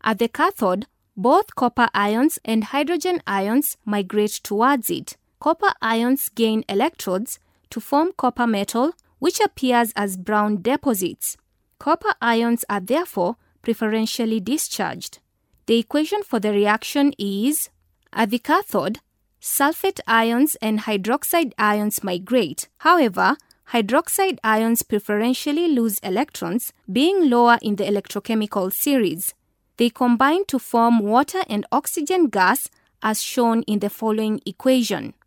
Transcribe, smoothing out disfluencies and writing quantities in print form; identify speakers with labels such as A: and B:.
A: At the cathode, both copper ions and hydrogen ions migrate towards it. Copper ions gain electrodes to form copper metal, which appears as brown deposits. Copper ions are therefore preferentially discharged. The equation for the reaction is: at the cathode, sulfate ions and hydroxide ions migrate. However, hydroxide ions preferentially lose electrons, being lower in the electrochemical series. They combine to form water and oxygen gas as shown in the following equation.